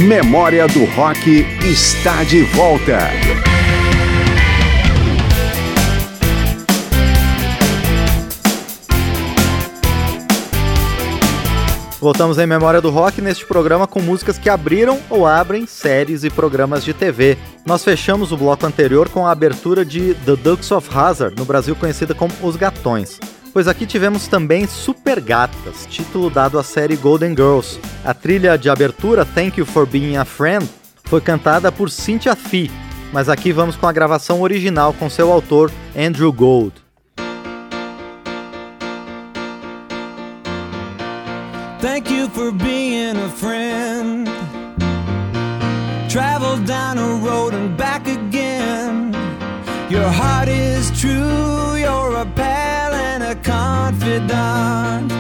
Memória do Rock está de volta. Voltamos em Memória do Rock neste programa com músicas que abriram ou abrem séries e programas de TV. Nós fechamos o bloco anterior com a abertura de The Dukes of Hazzard, no Brasil conhecida como Os Gatões. Pois aqui tivemos também Super Gatas, título dado à série Golden Girls. A trilha de abertura, Thank You For Being a Friend, foi cantada por Cynthia Fee, mas aqui vamos com a gravação original com seu autor, Andrew Gold. Thank you for being a friend. Travel down a road and back again. Your heart is true, you're a pal and a confidant.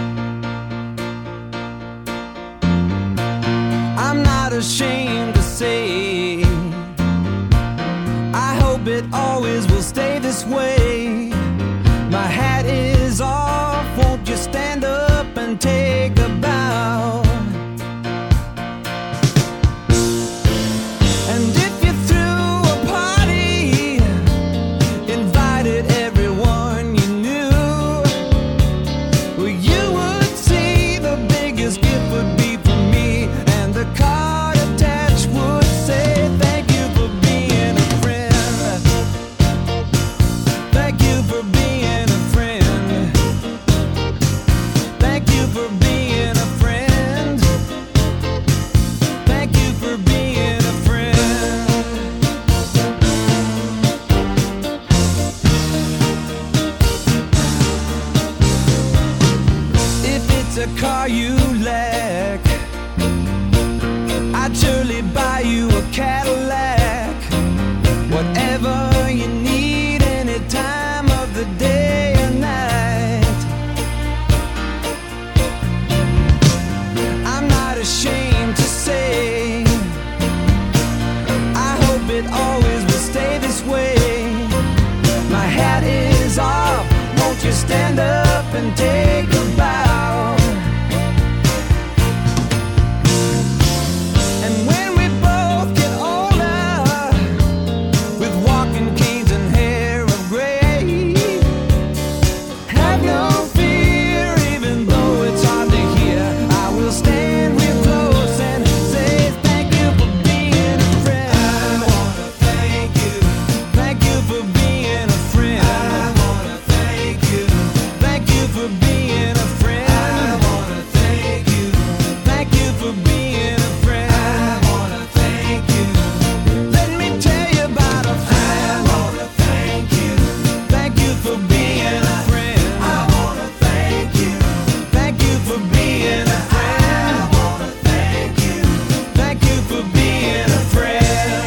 I'm not ashamed to say, I hope it always will stay this way. My hat is off, won't you stand up and take a bow? And if you threw a party, invited everyone you knew, well, you would see the biggest gift would be from me, and the card attached would say, thank you for being a friend. Thank you for being a friend. Thank you for being a friend. Thank you for being a friend. If it's a car you lack, I'd surely buy you a Cadillac. Whatever you need, any time of the day or night. I'm not ashamed to say, I hope it always will stay this way. My hat is off, won't you stand up and take a bow? And when we both get older, with walking canes and hair of gray, have no fear, even though it's hard to hear, I will stand real close and say thank you for being a friend. I wanna thank you. Thank you for being a friend. I wanna thank you. Thank you for being a friend. I wanna thank you. Thank you for being a friend. I wanna thank you. Let me tell you about a friend. I wanna thank you. Thank you for being a friend. I wanna thank you. Thank you for being a friend. I wanna thank you. Thank you for being a friend.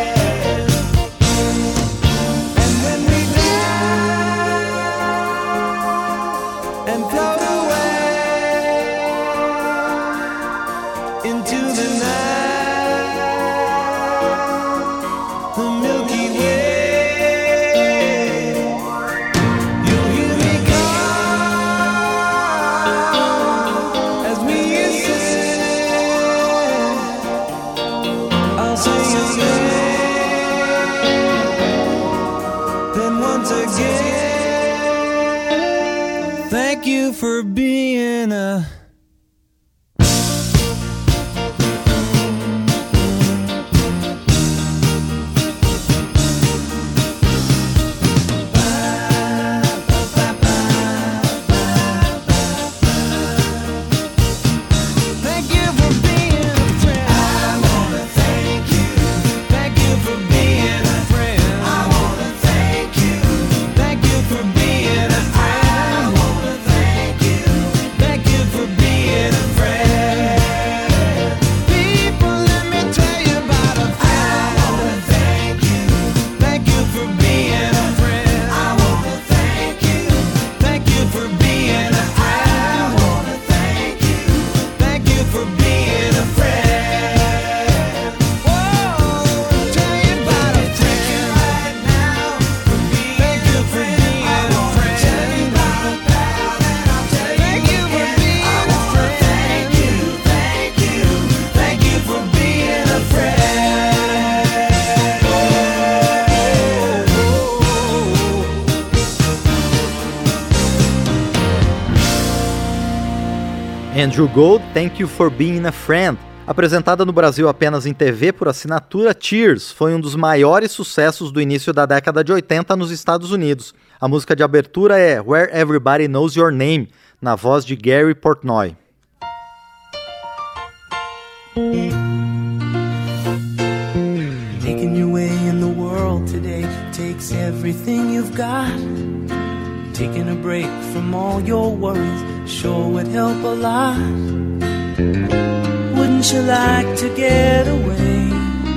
And when we die and float away into the night, the Milky Way, you'll hear me call as we ascend. I'll sing your name, then once again, thank you for being a Thank you for being a friend. I wanna thank you. Thank you for being a friend. I wanna thank you. Thank you for being a friend. I wanna thank you. Andrew Gold, Thank You For Being a Friend. Apresentada no Brasil apenas em TV por assinatura, Cheers foi um dos maiores sucessos do início da década de 80 nos Estados Unidos. A música de abertura é Where Everybody Knows Your Name, na voz de Gary Portnoy. Making your way in the world today takes everything you've got. Taking a break from all your worries sure would help a lot. Wouldn't you like to get away?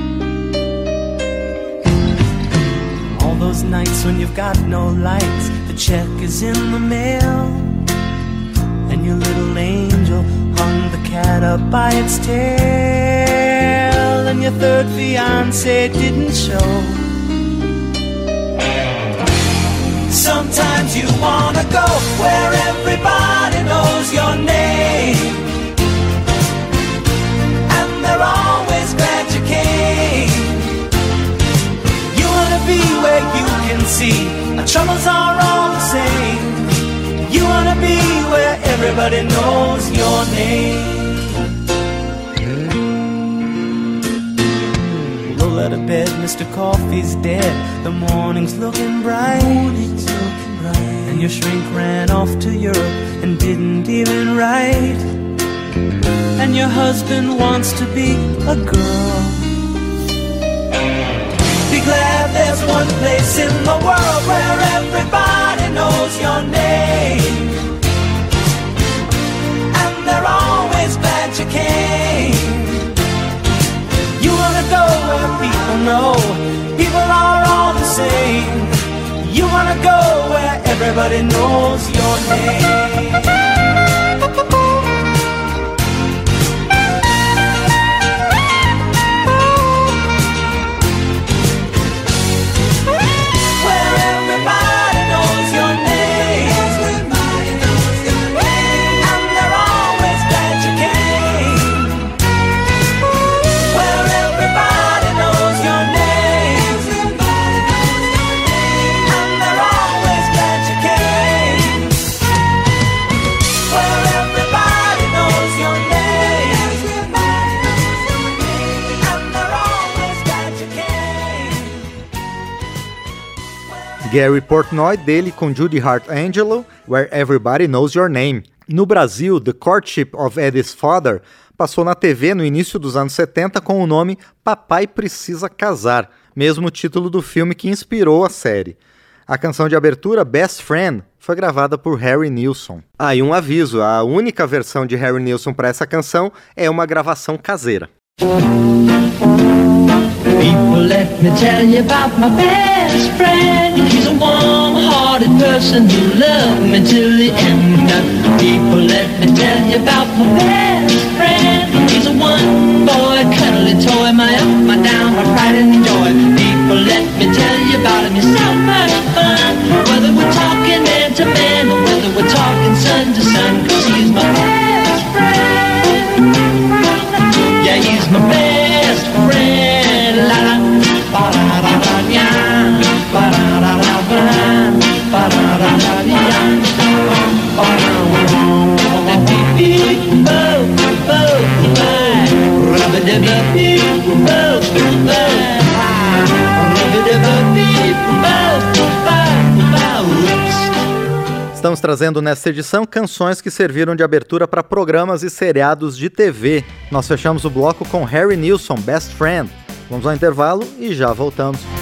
All those nights when you've got no lights, the check is in the mail, and your little angel hung the cat up by its tail, and your third fiancé didn't show. Sometimes you wanna go where everybody knows your name, and they're always glad you came. You wanna be where you can see our troubles are all the same. You wanna be where everybody knows your name. Roll out of bed, Mr. Coffee's dead. The morning's looking bright. And your shrink ran off to Europe and didn't even write. And your husband wants to be a girl. Be glad there's one place in the world where everybody knows your name, and they're always glad you came. You wanna go where people know people are all the same. You wanna go where everybody knows your name. Gary Portnoy, dele com Judy Hart Angelo, Where Everybody Knows Your Name. No Brasil, The Courtship of Eddie's Father passou na TV no início dos anos 70 com o nome Papai Precisa Casar, mesmo título do filme que inspirou a série. A canção de abertura, Best Friend, foi gravada por Harry Nilsson. E um aviso, a única versão de Harry Nilsson para essa canção é uma gravação caseira. People, let me tell you about my best friend. He's a warm-hearted person who loved me till the end. People, let me tell you about my best friend. He's a one-boy cuddly toy, my up, my down, my pride and joy. People, let me tell you about him, he's so much fun. Whether we're talking man to man or whether we're talking son to son, 'cause he's my best friend. Yeah, he's my best friend. Estamos trazendo nesta edição canções que serviram de abertura para programas e seriados de TV. Nós fechamos o bloco com Harry Nilsson, Best Friend. Vamos ao intervalo e já voltamos.